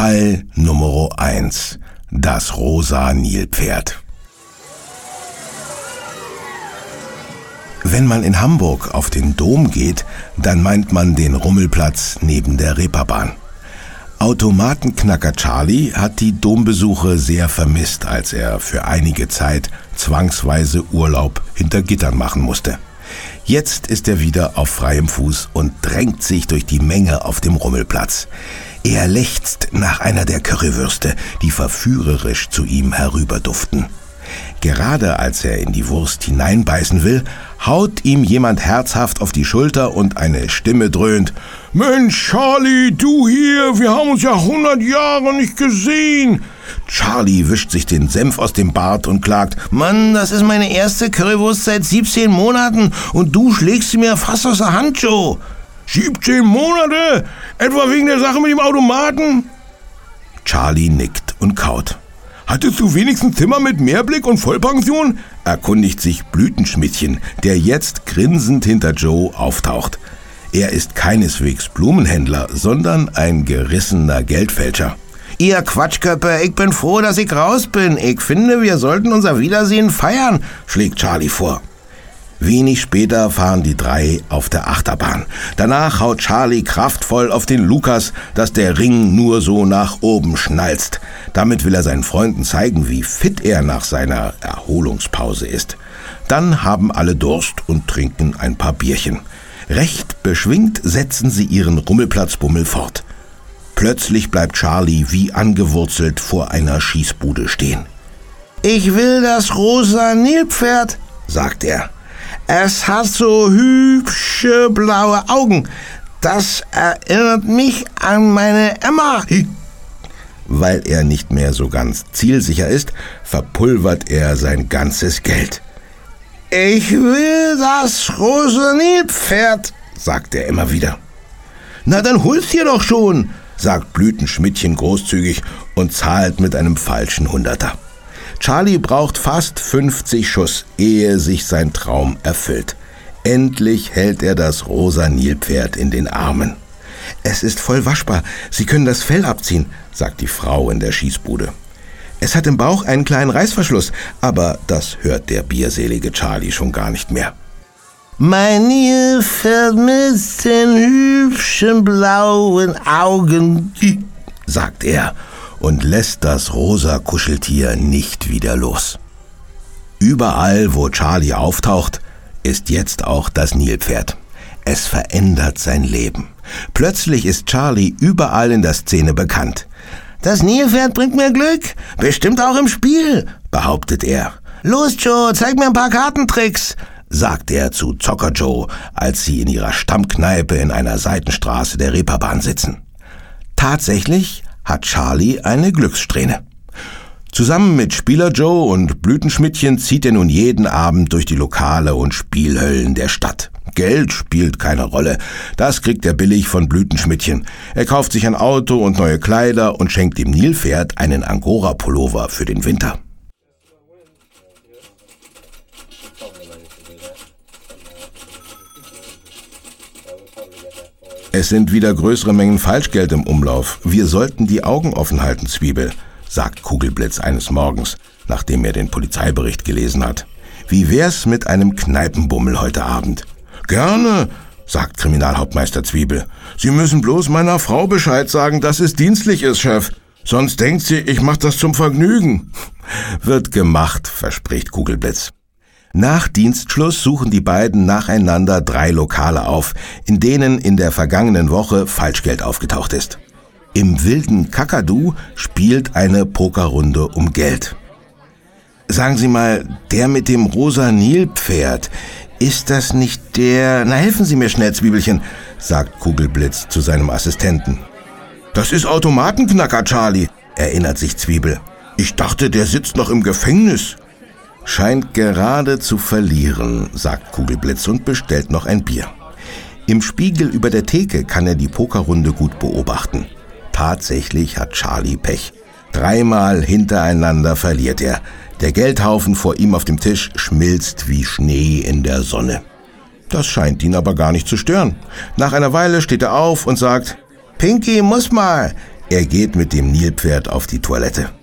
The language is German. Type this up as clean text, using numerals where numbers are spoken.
Fall Nummer 1. Das rosa Nilpferd. Wenn man in Hamburg auf den Dom geht, dann meint man den Rummelplatz neben der Reeperbahn. Automatenknacker Charlie hat die Dombesuche sehr vermisst, als er für einige Zeit zwangsweise Urlaub hinter Gittern machen musste. Jetzt ist er wieder auf freiem Fuß und drängt sich durch die Menge auf dem Rummelplatz. Er lechzt nach einer der Currywürste, die verführerisch zu ihm herüberduften. Gerade als er in die Wurst hineinbeißen will, haut ihm jemand herzhaft auf die Schulter und eine Stimme dröhnt: »Mensch, Charlie, du hier, wir haben uns ja 100 Jahre nicht gesehen.« Charlie wischt sich den Senf aus dem Bart und klagt: »Mann, das ist meine erste Currywurst seit 17 Monaten und du schlägst sie mir fast aus der Hand, Joe.« 17 Monate? Etwa wegen der Sache mit dem Automaten? Charlie nickt und kaut. »Hattest du wenigstens Zimmer mit Mehrblick und Vollpension?« erkundigt sich Blütenschmidtchen, der jetzt grinsend hinter Joe auftaucht. Er ist keineswegs Blumenhändler, sondern ein gerissener Geldfälscher. »Ihr Quatschköppe, ich bin froh, dass ich raus bin. Ich finde, wir sollten unser Wiedersehen feiern«, schlägt Charlie vor. Wenig später fahren die drei auf der Achterbahn. Danach haut Charlie kraftvoll auf den Lukas, dass der Ring nur so nach oben schnalzt. Damit will er seinen Freunden zeigen, wie fit er nach seiner Erholungspause ist. Dann haben alle Durst und trinken ein paar Bierchen. Recht beschwingt setzen sie ihren Rummelplatzbummel fort. Plötzlich bleibt Charlie wie angewurzelt vor einer Schießbude stehen. »Ich will das rosa Nilpferd«, sagt er. »Es hat so hübsche blaue Augen. Das erinnert mich an meine Emma.« Weil er nicht mehr so ganz zielsicher ist, verpulvert er sein ganzes Geld. »Ich will das rosa Nilpferd«, sagt er immer wieder. »Na, dann hol's dir doch schon«, sagt Blütenschmidtchen großzügig und zahlt mit einem falschen Hunderter. Charlie braucht fast 50 Schuss, ehe sich sein Traum erfüllt. Endlich hält er das rosa Nilpferd in den Armen. »Es ist voll waschbar, Sie können das Fell abziehen«, sagt die Frau in der Schießbude. »Es hat im Bauch einen kleinen Reißverschluss, aber das hört der bierselige Charlie schon gar nicht mehr.« »Mein Nilpferd mit den hübschen blauen Augen«, sagt er und lässt das rosa Kuscheltier nicht wieder los. Überall, wo Charlie auftaucht, ist jetzt auch das Nilpferd. Es verändert sein Leben. Plötzlich ist Charlie überall in der Szene bekannt. »Das Nilpferd bringt mir Glück, bestimmt auch im Spiel«, behauptet er. »Los, Joe, zeig mir ein paar Kartentricks«, sagt er zu Zocker Joe, als sie in ihrer Stammkneipe in einer Seitenstraße der Reeperbahn sitzen. Tatsächlich hat Charlie eine Glückssträhne. Zusammen mit Spieler Joe und Blütenschmidtchen zieht er nun jeden Abend durch die Lokale und Spielhöllen der Stadt. Geld spielt keine Rolle, das kriegt er billig von Blütenschmidtchen. Er kauft sich ein Auto und neue Kleider und schenkt dem Nilpferd einen Angora-Pullover für den Winter. »Es sind wieder größere Mengen Falschgeld im Umlauf. Wir sollten die Augen offen halten, Zwiebel«, sagt Kugelblitz eines Morgens, nachdem er den Polizeibericht gelesen hat. »Wie wär's mit einem Kneipenbummel heute Abend?« »Gerne«, sagt Kriminalhauptmeister Zwiebel. »Sie müssen bloß meiner Frau Bescheid sagen, dass es dienstlich ist, Chef. Sonst denkt sie, ich mach das zum Vergnügen.« »Wird gemacht«, verspricht Kugelblitz. Nach Dienstschluss suchen die beiden nacheinander 3 Lokale auf, in denen in der vergangenen Woche Falschgeld aufgetaucht ist. Im wilden Kakadu spielt eine Pokerrunde um Geld. »Sagen Sie mal, der mit dem rosa Nilpferd, ist das nicht der... Na, helfen Sie mir schnell, Zwiebelchen«, sagt Kugelblitz zu seinem Assistenten. »Das ist Automatenknacker Charlie«, erinnert sich Zwiebel. »Ich dachte, der sitzt noch im Gefängnis.« »Scheint gerade zu verlieren«, sagt Kugelblitz und bestellt noch ein Bier. Im Spiegel über der Theke kann er die Pokerrunde gut beobachten. Tatsächlich hat Charlie Pech. 3-mal hintereinander verliert er. Der Geldhaufen vor ihm auf dem Tisch schmilzt wie Schnee in der Sonne. Das scheint ihn aber gar nicht zu stören. Nach einer Weile steht er auf und sagt: »Pinky, muss mal. Er geht mit dem Nilpferd auf die Toilette.